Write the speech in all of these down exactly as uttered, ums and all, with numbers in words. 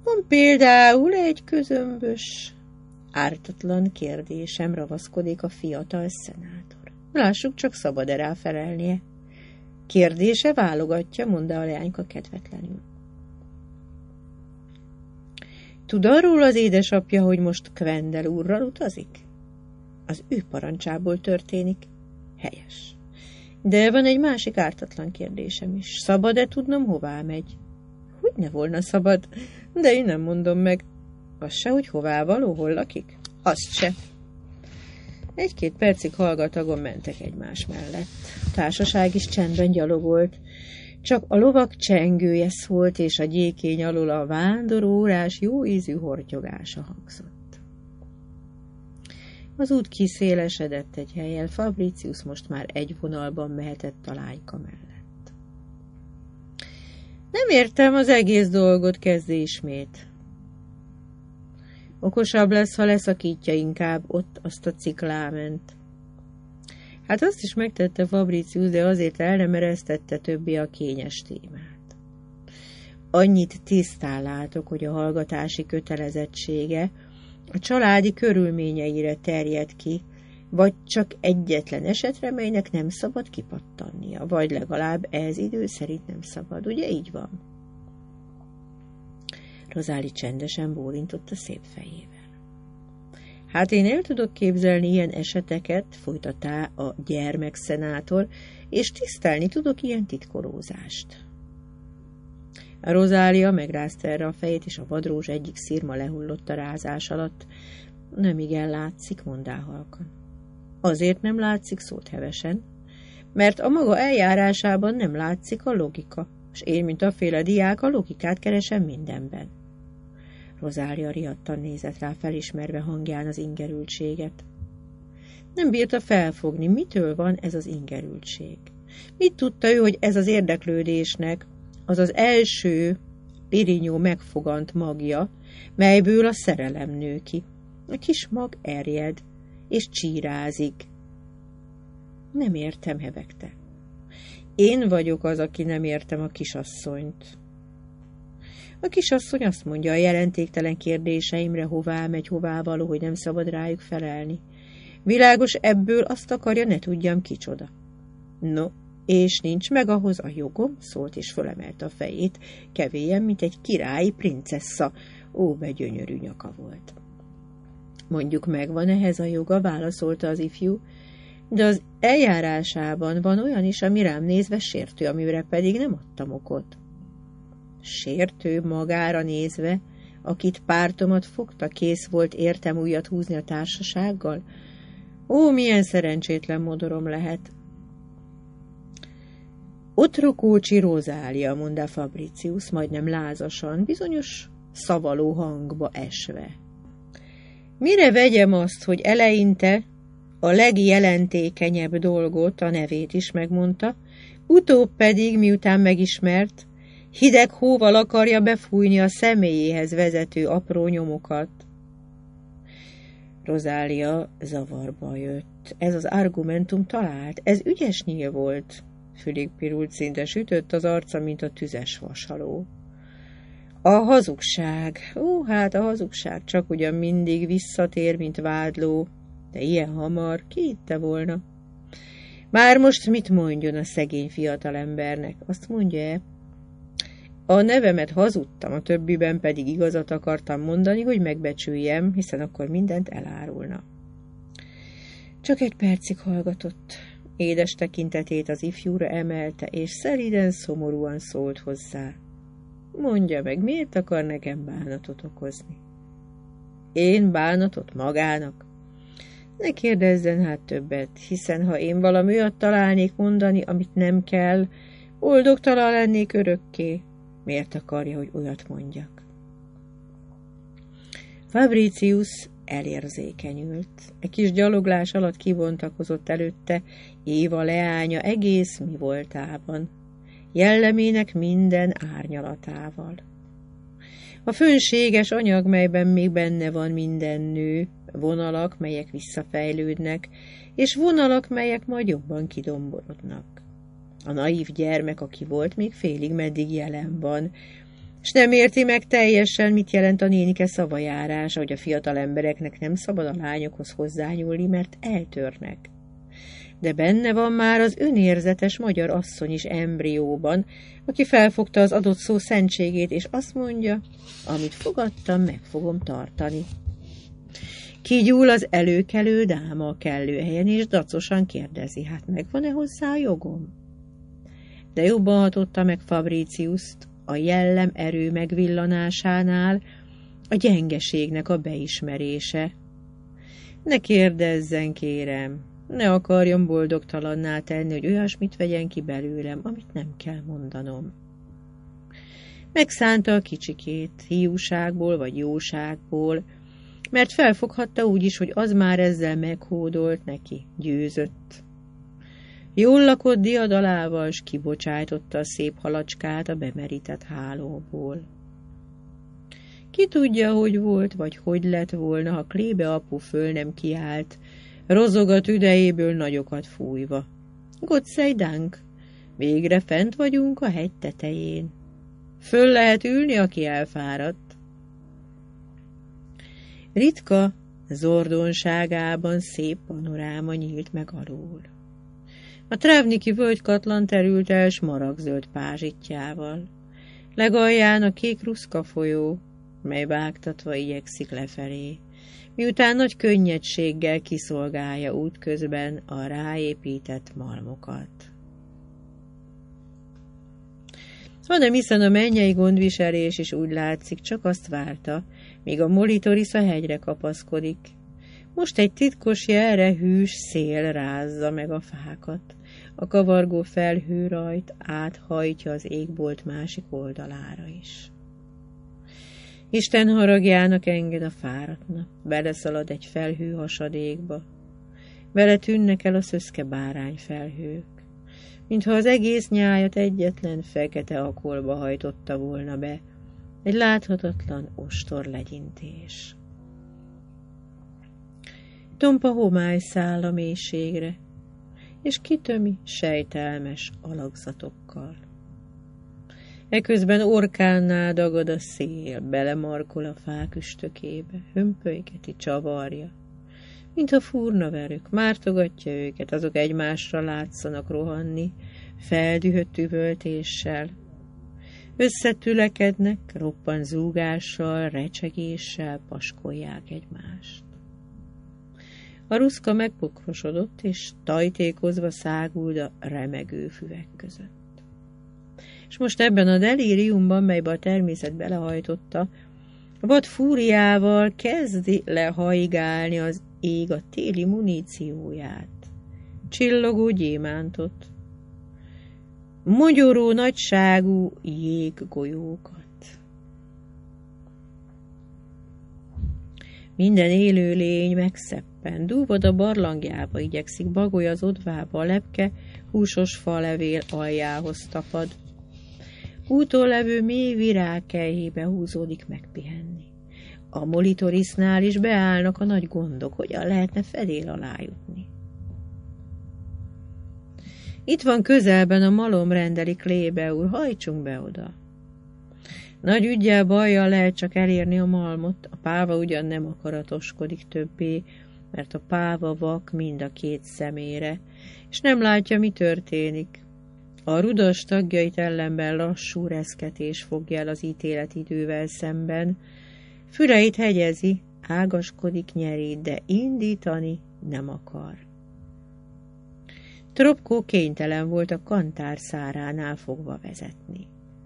Van például egy közömbös. Ártatlan kérdésem ravaszkodik a fiatal szenátor. Lássuk, csak szabad-e rá felelnie. Kérdése válogatja, mondta a leányka kedvetlenül. Tud arról az édesapja, hogy most Quendel úrral utazik? Az ő parancsából történik. Helyes. De van egy másik ártatlan kérdésem is. Szabad-e tudnom, hová megy? Hogy ne volna szabad, de én nem mondom meg. Az se, hogy hová való, hol lakik? Azt se. Egy-két percig hallgatagon mentek egymás mellett. A társaság is csendben gyalogolt. Csak a lovak csengője szólt, és a gyékény alól a vándorórás jó ízű hortyogása hangzott. Az út kiszélesedett egy helyen, Fabricius most már egy vonalban mehetett a lányka mellett. Nem értem az egész dolgot, kezdi ismét. Okosabb lesz, ha leszakítja inkább ott azt a cikláment. Hát azt is megtette Fabricius, de azért el nem eresztette többé a kényes témát. Annyit tisztán látok, hogy a hallgatási kötelezettsége a családi körülményeire terjed ki, vagy csak egyetlen esetre, melynek nem szabad kipattannia, vagy legalább ez idő szerint nem szabad. Ugye így van? Rozáli csendesen bólintott a szép fejével. Hát én el tudok képzelni ilyen eseteket, folytatta a gyermekszenátor, és tisztelni tudok ilyen titkolózást. A Rozália megrázta erre a fejét, és a vadrózs egyik szirma lehullott a rázás alatt. Nem igen látszik, mondá halkan. Azért nem látszik, szólt hevesen, mert a maga eljárásában nem látszik a logika, és én, mint aféle diák, a logikát keresem mindenben. Rozália riadtan nézett rá, felismerve hangján az ingerültséget. Nem bírta felfogni, mitől van ez az ingerültség. Mit tudta ő, hogy ez az érdeklődésnek az az első pirinyó megfogant magja, melyből a szerelem nő ki. A kis mag erjed, és csírázik. Nem értem, hebegte. Én vagyok az, aki nem értem a kisasszonyt. A kisasszony azt mondja a jelentéktelen kérdéseimre, hová megy, hová való, hogy nem szabad rájuk felelni. Világos, ebből azt akarja, ne tudjam kicsoda. No, és nincs meg ahhoz a jogom, szólt és fölemelte a fejét, kevélyen, mint egy királyi princessza. Ó, be gyönyörű nyaka volt. Mondjuk megvan ehhez a joga, válaszolta az ifjú, de az eljárásában van olyan is, ami rám nézve sértő, amire pedig nem adtam okot. Sértő magára nézve, akit pártomat fogta, kész volt értem újat húzni a társasággal? Ó, milyen szerencsétlen modorom lehet! Otrokócsi Rozália, mondta Fabricius, majdnem lázasan, bizonyos szavaló hangba esve. Mire vegyem azt, hogy eleinte a legjelentékenyebb dolgot, a nevét is megmondta, utóbb pedig, miután megismert, hideg hóval akarja befújni a személyéhez vezető apró nyomokat. Rozália zavarba jött. Ez az argumentum talált, ez ügyes nyíl volt. Fülig pirult, szinte sütött az arca, mint a tüzes vasaló. A hazugság. Ó, hát a hazugság csak ugyan mindig visszatér, mint vádló, de ilyen hamar ki hitte volna? Már most mit mondjon a szegény fiatalembernek? Azt mondja-e? A nevemet hazudtam, a többiben pedig igazat akartam mondani, hogy megbecsüljem, hiszen akkor mindent elárulna. Csak egy percig hallgatott. Édes tekintetét az ifjúra emelte, és szelíden, szomorúan szólt hozzá. Mondja meg, miért akar nekem bánatot okozni? Én bánatot magának? Ne kérdezzen hát többet, hiszen ha én valami olyat találnék mondani, amit nem kell, boldogtalan lennék örökké. Miért akarja, hogy olyat mondjak? Fabricius elérzékenyült. Egy kis gyaloglás alatt kivontakozott előtte Éva leánya egész mi voltában, jellemének minden árnyalatával. A fönséges anyag, melyben még benne van minden nő, vonalak, melyek visszafejlődnek, és vonalak, melyek majd jobban kidomborodnak. A naív gyermek, aki volt, még félig meddig jelen van, s nem érti meg teljesen, mit jelent a nénike szavajárása, hogy a fiatal embereknek nem szabad a lányokhoz hozzányúlni, mert eltörnek. De benne van már az önérzetes magyar asszony is embrióban, aki felfogta az adott szó szentségét, és azt mondja, amit fogadtam, meg fogom tartani. Kigyúl az előkelő dáma a kellő helyen, és dacosan kérdezi, hát megvan-e hozzá a jogom? De jobban hatotta meg Fabriciust a jellem erő megvillanásánál a gyengeségnek a beismerése. Ne kérdezzen, kérem, ne akarjon boldogtalanná tenni, hogy olyasmit vegyen ki belőlem, amit nem kell mondanom. Megszánta a kicsikét, hiúságból vagy jóságból, mert felfoghatta úgy is, hogy az már ezzel meghódolt neki, győzött. Jól lakott diadalával, s kibocsájtotta a szép halacskát a bemerített hálóból. Ki tudja, hogy volt, vagy hogy lett volna, ha Klébe apu föl nem kiállt, rozog a tüdejéből nagyokat fújva. Gott sei Dank, végre fent vagyunk a hegy tetején. Föl lehet ülni, aki elfáradt. Ritka zordonságában szép panoráma nyílt meg alól. A Trávniki völgykatlan terült el smaragdzöld pázsitjával. Legalján a kék Ruszka folyó, mely vágtatva igyekszik lefelé, miután nagy könnyedséggel kiszolgálja útközben a ráépített malmokat. Hanem hiszen a mennyei gondviselés is úgy látszik, csak azt várta, míg a Molitoris a hegyre kapaszkodik. Most egy titkos jelre hűs szél rázza meg a fákat. A kavargó felhőrajt áthajtja az égbolt másik oldalára is. Isten haragjának enged a fáradt nap, beleszalad egy felhő hasadékba. Vele tűnnek el a szöszke bárányfelhők, mintha az egész nyájat egyetlen fekete akolba hajtotta volna be, egy láthatatlan ostor legyintés. Tompa homály száll a mélységre, és kitömi sejtelmes alakzatokkal. Eközben orkánnál dagad a szél, belemarkol a fák üstökébe, hömpölygeti, csavarja. Mintha fúrna velük, mártogatja őket, azok egymásra látszanak rohanni, feldühött üvöltéssel. Összetülekednek, roppan zúgással, recsegéssel paskolják egymást. A Ruszka megpokrosodott, és tajtékozva száguld a remegő füvek között. És most ebben a delíriumban, melybe a természet belehajtotta, a vad fúriával kezdi lehaigálni az ég a téli munícióját, csillogó gyémántot, mogyoró nagyságú jéggolyókat. Minden élő lény megszeppen, dúvad a barlangjába, igyekszik, bagoly az odvába, a lepke húsos falevél aljához tapad. Úton levő mély virágkelyhébe húzódik megpihenni. A Molitorisnál is beállnak a nagy gondok, hogyan lehetne fedél alá jutni. Itt van közelben a malom, rendeli Klébe úr, hajtsunk be oda. Nagy üggyel, bajjal lehet csak elérni a malmot, a páva ugyan nem akaratoskodik többé, mert a páva vak mind a két szemére, és nem látja, mi történik. A rudas tagjait ellenben lassú reszketés fogja el az ítéletidővel szemben, füleit hegyezi, ágaskodik, nyerít, de indítani nem akar. Tropkó kénytelen volt a kantár száránál fogva vezetni.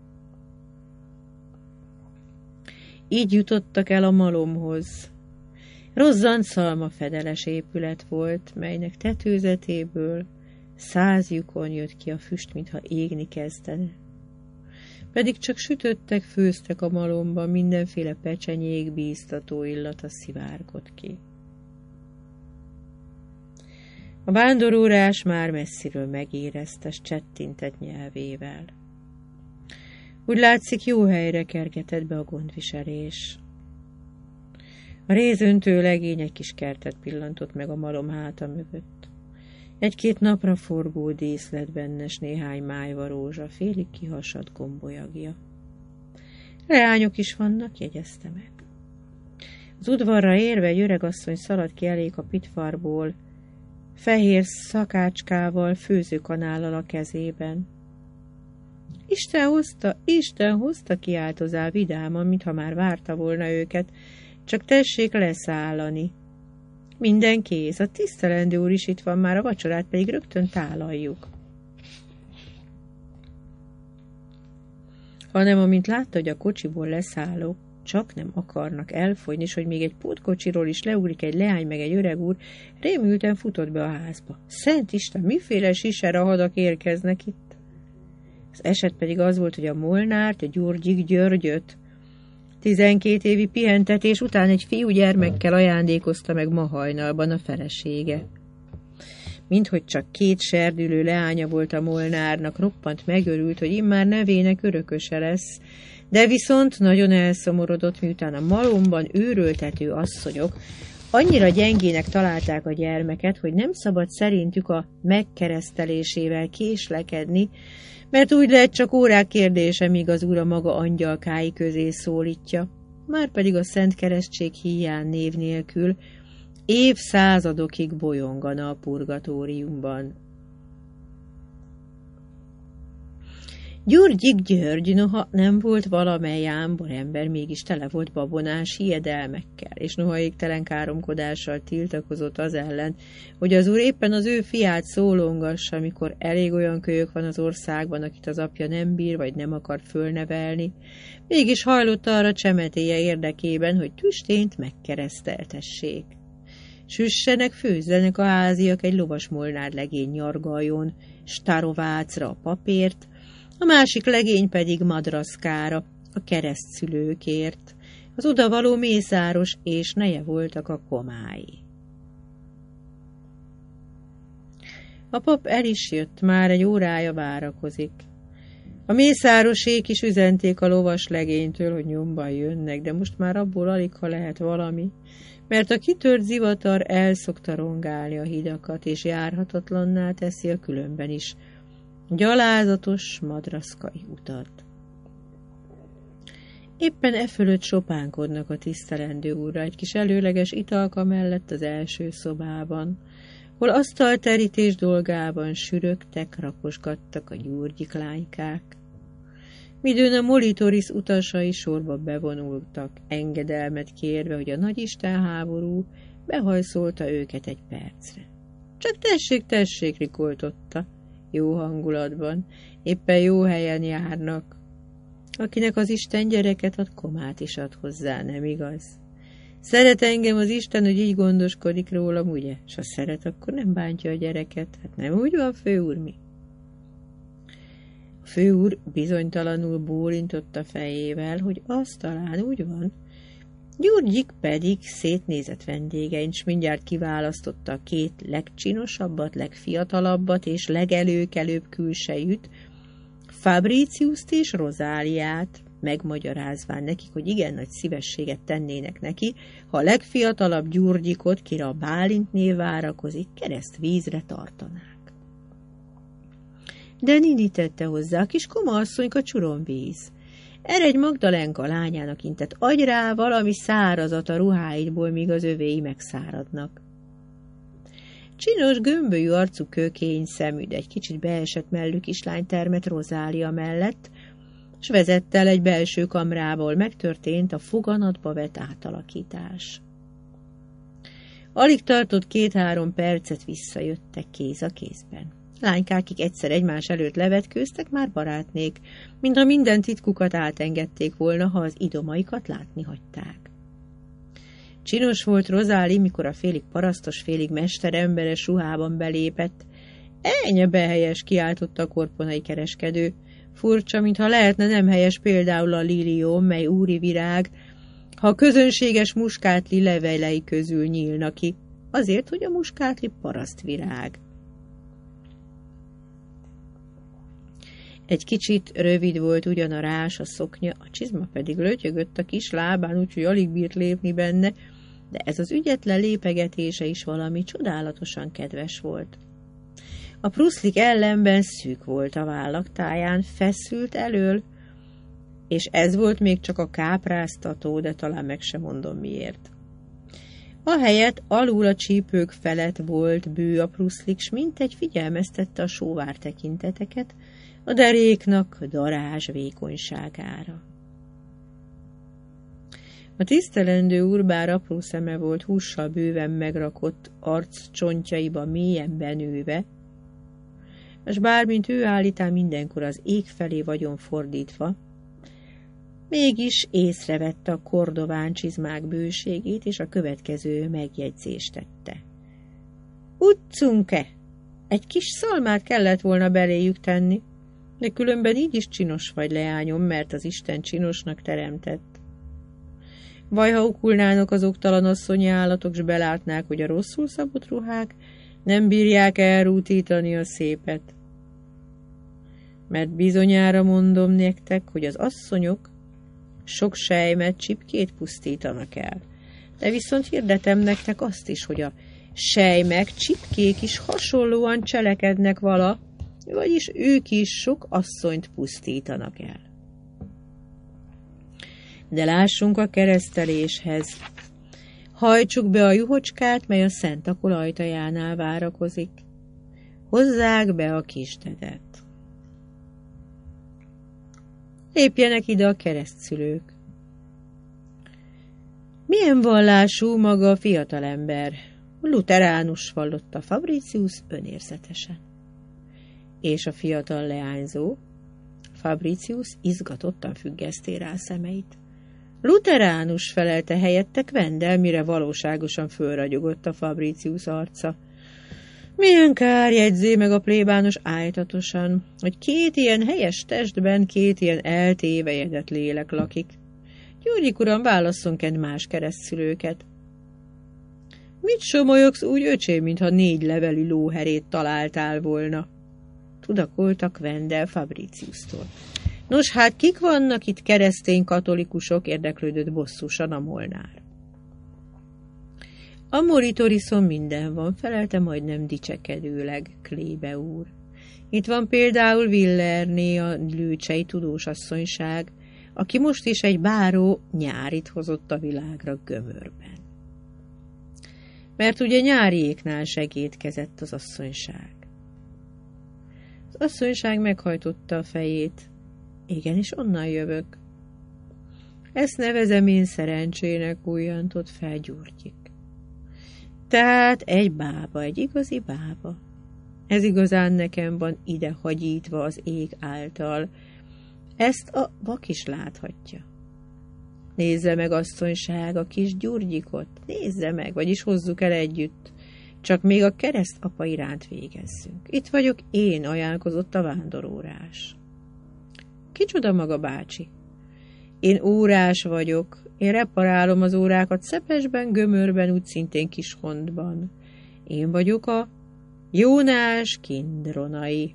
Így jutottak el a malomhoz. Rozzant szalmafedeles épület volt, melynek tetőzetéből száz lyukon jött ki a füst, mintha égni kezdene. Pedig csak sütöttek, főztek a malomban, mindenféle pecsenyék, bíztató illata szivárgott ki. A vándorórás már messziről megérezte, s csettintett nyelvével. Úgy látszik, jó helyre kergetett be a gondviselés. A rézöntő legény egy kis kertet pillantott meg a malom háta mögött. Egy-két napra forgó díszlet benne, s néhány májva rózsa, félig kihasadt gombolyagja. Leányok is vannak, jegyezte meg. Az udvarra érve egy öregasszony szaladt ki elék a pitfarból, fehér szakácskával, főzőkanállal a kezében. Isten hozta, Isten hozta, kiáltozál vidáman, mintha már várta volna őket, csak tessék leszállani. Minden kész, a tisztelendő úr is itt van már, a vacsorát pedig rögtön tálaljuk. Hanem amint látta, hogy a kocsiból leszállok, csak nem akarnak elfogyni, és hogy még egy pótkocsiról is leugrik egy leány meg egy öreg úr, rémülten futott be a házba. Szent Isten, miféle siserahadak érkeznek itt? Az eset pedig az volt, hogy a Molnárt, a Gyurgyik Györgyöt tizenkét évi pihentetés után egy fiúgyermekkel ajándékozta meg ma hajnalban a felesége. Minthogy csak két serdülő leánya volt a Molnárnak, roppant megörült, hogy immár nevének örököse lesz, de viszont nagyon elszomorodott, miután a malomban őröltető asszonyok annyira gyengének találták a gyermeket, hogy nem szabad szerintük a megkeresztelésével késlekedni, mert úgy lehet csak órák kérdése, míg az úr a maga angyalkái közé szólítja, márpedig a Szent Keresztség híján név nélkül évszázadokig bolyongana a purgatóriumban. Gyurgyik György, noha nem volt valamely jámbor ember, mégis tele volt babonás hiedelmekkel, és noha égtelen káromkodással tiltakozott az ellen, hogy az úr éppen az ő fiát szólongassa, amikor elég olyan kölyök van az országban, akit az apja nem bír, vagy nem akar fölnevelni, mégis hajlott arra csemetéje érdekében, hogy tüstént megkereszteltessék. Süssenek, főzzenek a háziak egy lovas Molnár legény nyargaljon, Starovácra a papért, a másik legény pedig Madraszkára, a keresztszülőkért. Az odavaló mészáros és neje voltak a komái. A pap el is jött, már egy órája várakozik. A mészárosék is üzenték a lovas legénytől, hogy nyomban jönnek, de most már abból alig, ha lehet valami, mert a kitört zivatar elszokta rongálni a hidakat, és járhatatlanná teszi a különben is gyalázatos madraszkai utat. Éppen e fölött sopánkodnak a tisztelendő úrra egy kis előleges italka mellett az első szobában, hol asztalterítés dolgában sürögtek, rakosgattak a Gyurgyik lánykák. Midőn a Molitoris utasai sorba bevonultak, engedelmet kérve, hogy a nagyisten háború behajszolta őket egy percre. Csak tessék, tessék, rikoltotta, jó hangulatban, éppen jó helyen járnak. Akinek az Isten gyereket ad, komát is ad hozzá, nem igaz? Szeret engem az Isten, hogy így gondoskodik rólam, ugye? S ha szeret, akkor nem bántja a gyereket. Hát nem úgy van, főúr, mi? A főúr bizonytalanul bólintott a fejével, hogy az talán úgy van. Gyurgyik pedig szétnézett vendégein, s mindjárt kiválasztotta a két legcsinosabbat, legfiatalabbat és legelőkelőbb külsejűt, Fabriciust és Rozáliát, megmagyarázván nekik, hogy igen nagy szívességet tennének neki, ha a legfiatalabb Gyurgyikot, kire a Bálint név várakozik, keresztvízre tartanák. De Nini tette hozzá, a kis koma asszonyka csuromvíz. Eredj Magdalenka lányának intett, adj rá valami szárazat a ruháidból, míg az övéi megszáradnak. Csinos, gömbölyű arcú kőkény szemű, de egy kicsit beesett mellű kislány termett Rozália mellett, s vezette el egy belső kamrából, megtörtént a foganatba vett átalakítás. Alig tartott két-három percet, visszajöttek kéz a kézben. Lánykákig egyszer egymás előtt levetkőztek, már barátnék, mintha minden titkukat átengedték volna, ha az idomaikat látni hagyták. Csinos volt Rozáli, mikor a félig parasztos, félig mesteremberes ruhában belépett. Ennyi behelyes, kiáltotta a korponai kereskedő. Furcsa, mintha lehetne nem helyes például a lilium, mely úri virág, ha a közönséges muskátli levelei közül nyílna ki, azért, hogy a muskátli parasztvirág. Egy kicsit rövid volt ugyan a rás, a szoknya, a csizma pedig lötyögött a kis lábán, úgyhogy alig bírt lépni benne, de ez az ügyetlen lépegetése is valami csodálatosan kedves volt. A pruszlik ellenben szűk volt a vállaktáján, feszült elől, És ez volt még csak a kápráztató, de talán meg sem mondom miért. Ahelyett alul a csípők felett volt bő a pruszlik, s mintegy figyelmeztette a sóvár tekinteteket a deréknak darázs vékonyságára. A tisztelendő úr bár apró szeme volt, hússal bőven megrakott arc csontjaiba mélyen benőve, és bármint ő állítán mindenkor az ég felé vagyon fordítva, mégis észrevette a kordován csizmák bőségét, és a következő megjegyzést tette. Utcunke! Egy kis szalmát kellett volna beléjük tenni, de különben így is csinos vagy, leányom, mert az Isten csinosnak teremtett. Vaj, ha ukulnának az oktalan asszonyi állatok, s belátnák, hogy a rosszul szabott ruhák nem bírják elrútítani a szépet. Mert bizonyára mondom nektek, hogy az asszonyok sok sejmet, csipkét pusztítanak el. De viszont hirdetem nektek azt is, hogy a sejmek, csipkék is hasonlóan cselekednek vala, vagyis ők is sok asszonyt pusztítanak el. De lássunk a kereszteléshez. Hajtsuk be a juhocskát, mely a szentakol ajtajánál várakozik. Hozzák be a kisdedet. Lépjenek ide a keresztszülők. Milyen vallású maga a fiatalember? Luteránus, vallotta Fabricius önérzetesen. És a fiatal leányzó? Fabricius izgatottan függeszté rá szemeit. Luteránus, felelte helyettek Vendel, mire valóságosan fölragyogott a Fabricius arca. Milyen kár, jegyzé meg a plébános ájtatosan, hogy két ilyen helyes testben két ilyen eltévejedett lélek lakik. Gyurgyik uram, válasszunk egy más keresztszülőket. Mit somolyogsz úgy, öcsém, mintha négy levelű lóherét találtál volna? Tudakoltak Vendel Fabriciustól. Nos, hát kik vannak itt keresztény katolikusok, érdeklődött bosszusan a Molnár. A Moritoriszon minden van, felelte majdnem dicsekedőleg Klébe úr. Itt van például Villerné, a lőcsei tudósasszonyság, aki most is egy báró nyárit hozott a világra Gömörben. Mert ugye nyáriéknál segédkezett az asszonyság. Az asszonyság meghajtotta a fejét. Igenis, onnan jövök. Ezt nevezem én szerencsének, újjantott fel Gyurgyik. Tehát egy bába, egy igazi bába. Ez igazán nekem van ide hagyítva az ég által. Ezt a vak is láthatja. Nézze meg, asszonyság, a kis Gyurgyikot, nézze meg, vagyis hozzuk el együtt. Csak még a kereszt apa iránt végezzünk. Itt vagyok én, ajánlkozott a vándorórás. Kicsoda maga, bácsi? Én órás vagyok. Én reparálom az órákat Szepesben, Gömörben, úgy szintén Kishondban. Én vagyok a Jónás Kindronai.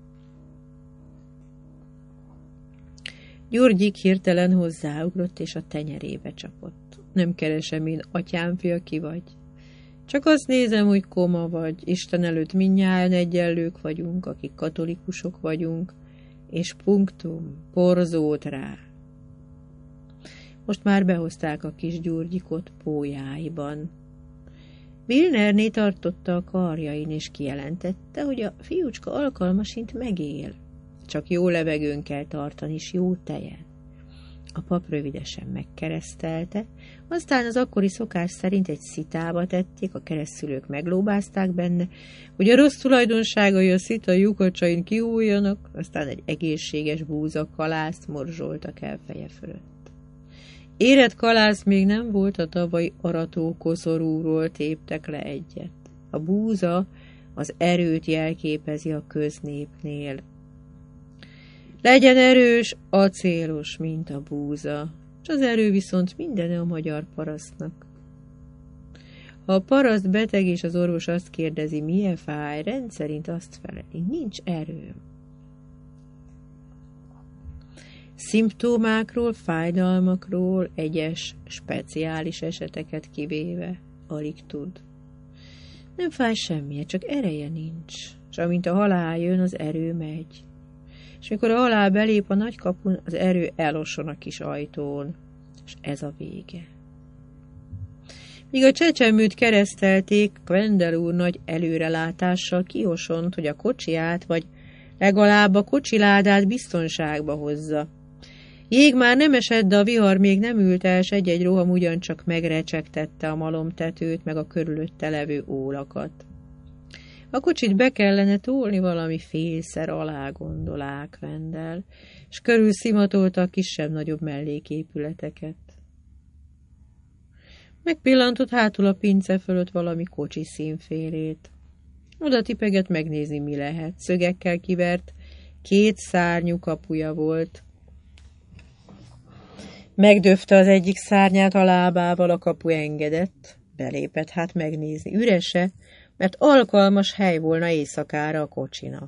Gyurgyik hirtelen hozzáugrott, és a tenyerébe csapott. Nem keresem én, atyám fia, ki vagy. Csak azt nézem, hogy koma vagy. Isten előtt mindnyájan egyenlők vagyunk, akik katolikusok vagyunk, és punktum, porzót rá. Most már behozták a kis Gyurgyikot pólyáiban. Vilnerné tartotta a karjain, és kijelentette, hogy a fiúcska alkalmasint megél. Csak jó levegőn kell tartani, és jó tejen. A pap rövidesen megkeresztelte, aztán az akkori szokás szerint egy szitába tették, a keresztszülők meglóbázták benne, hogy a rossz tulajdonságai a szita lyukacsain kiújjanak, aztán egy egészséges búza kalászt morzsoltak el feje fölött. Érett kalász még nem volt, a tavalyi arató koszorúról téptek le egyet. A búza az erőt jelképezi a köznépnél. Legyen erős, acélos, mint a búza, és az erő viszont mindene a magyar parasztnak. Ha a paraszt beteg, és az orvos azt kérdezi, milyen fáj, rendszerint azt feleli, nincs erőm. Szimptomákról, fájdalmakról, egyes, speciális eseteket kivéve alig tud. Nem fáj semmije, csak ereje nincs, és amint a halál jön, az erő megy. és mikor a halál belép a nagy kapun, az erő elosson a kis ajtón, és ez a vége. Míg a csecsemőt keresztelték, Quendel úr nagy előrelátással kiosont, hogy a kocsiját, vagy legalább a kocsiládát biztonságba hozza. Jég már nem esett, de a vihar még nem ült el, s egy-egy roham ugyancsak megrecsegtette a malomtetőt, meg a körülötte levő ólakat. A kocsit be kellene tolni valami félszer alá, gondolá Quendel, és körül szimatolta a kisebb-nagyobb melléképületeket. Megpillantott hátul a pince fölött valami kocsi színfélét. Oda tipegett megnézni, mi lehet. Szögekkel kivert, két szárnyú kapuja volt. Megdöfte az egyik szárnyát a lábával, a kapu engedett. Belépett hát megnézni. Ürese, mert alkalmas hely volna éjszakára a kocsinak.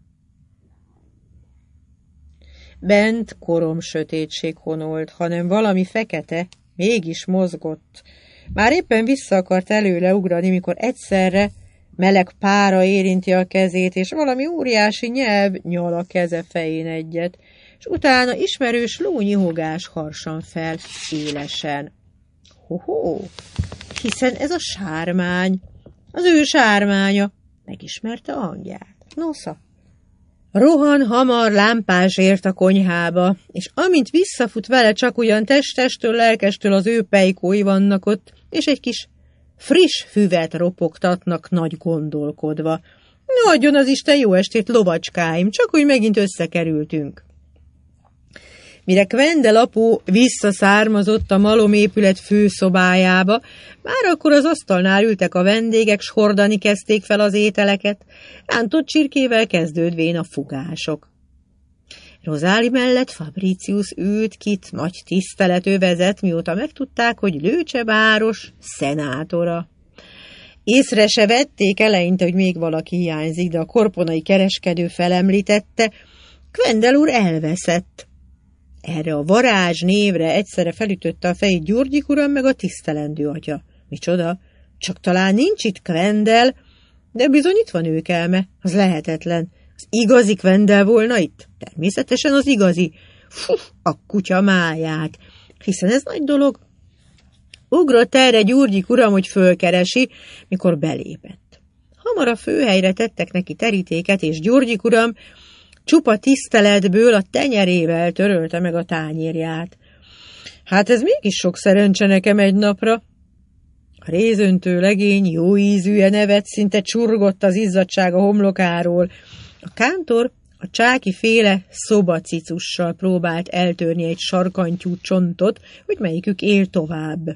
Bent korom sötétség honolt, hanem valami fekete mégis mozgott. Már éppen vissza akart előle ugrani, mikor egyszerre meleg pára érinti a kezét, és valami óriási nyelv nyal a keze fején egyet, és utána ismerős lónyihogás harsan fel élesen. Ho-ho, hiszen ez a sármány, az ő sármánya, megismerte a hangját. Nosza. Rohan hamar lámpás ért a konyhába, és amint visszafut vele, csak ugyan testestől, lelkestől az ő pejkói vannak ott, és egy kis friss füvet ropogtatnak nagy gondolkodva. No, adjon az Isten jó estét, lovacskáim, csak úgy megint összekerültünk. Mire Quendel apu visszaszármazott a malomépület főszobájába, már akkor az asztalnál ültek a vendégek, s hordani kezdték fel az ételeket, rántott csirkével kezdődvén a fugások. Rozáli mellett Fabricius ült, kit nagy tisztelet övezett, mióta megtudták, hogy Lőcse város szenátora. Észre se vették eleinte, hogy még valaki hiányzik, de a korponai kereskedő felemlítette, Quendel úr elveszett. Erre a varázs névre egyszerre felütötte a fejét Gyurgyik uram meg a tisztelendő atya. Micsoda? Csak talán nincs itt Quendel, de bizony itt van őkelme, az lehetetlen. Az igazi Quendel volna itt? Természetesen az igazi. Fú, a kutya máját, hiszen ez nagy dolog. Ugrott erre Gyurgyik uram, hogy fölkeresi, mikor belépett. Hamar a főhelyre tettek neki terítéket, és Gyurgyik uram csupa tiszteletből a tenyerével törölte meg a tányérját. Hát ez mégis sok szerencse nekem egy napra. A rézöntő legény jó ízűen nevet, szinte csurgott az izzadság a homlokáról. A kántor a csáki féle szobacicussal próbált eltörni egy sarkantyú csontot, hogy melyikük él tovább.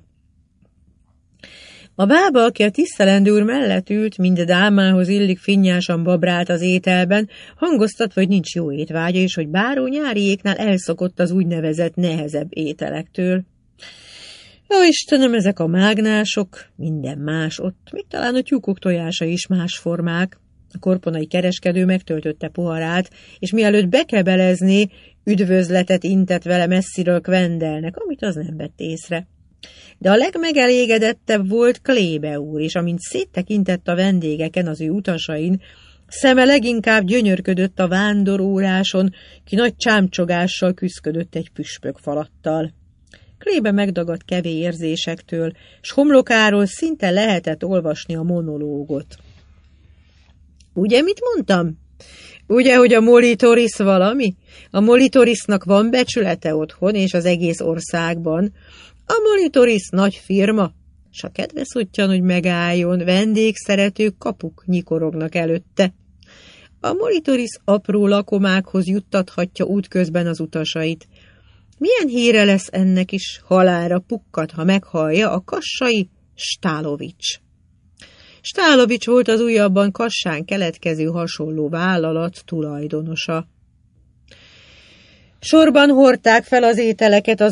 A bába, aki a tisztelendő úr mellett ült, mind a dámához illik finnyásan babrált az ételben, hangoztatva, hogy nincs jó étvágya, és hogy báró nyáriéknál elszokott az úgynevezett nehezebb ételektől. Ó, Istenem, ezek a mágnások, minden más ott, még talán a tyúkok tojása is más formák. A korponai kereskedő megtöltötte poharát, és mielőtt bekebelezné, üdvözletet intett vele messziről Quendelnek, amit az nem vett észre. De a legmegelégedettebb volt Klébe úr, és amint széttekintett a vendégeken, az ő utasain, szeme leginkább gyönyörködött a vándoróráson, ki nagy csámcsogással küszködött egy püspök falattal. Klébe megdagadt kevé érzésektől, s homlokáról szinte lehetett olvasni a monológot. Ugye, mit mondtam? Ugye, hogy a Molitoris valami? A Molitorisnak van becsülete otthon, és az egész országban. A Molitoris nagy firma, s a kedves útjan, hogy megálljon, vendégszerető kapuk nyikorognak előtte. A Molitoris apró lakomákhoz juttathatja útközben az utasait. Milyen híre lesz ennek is, halálra pukkad, ha meghallja a kassai Stálovics. Stálovics volt az újabban Kassán keletkező hasonló vállalat tulajdonosa. Sorban hordták fel az ételeket az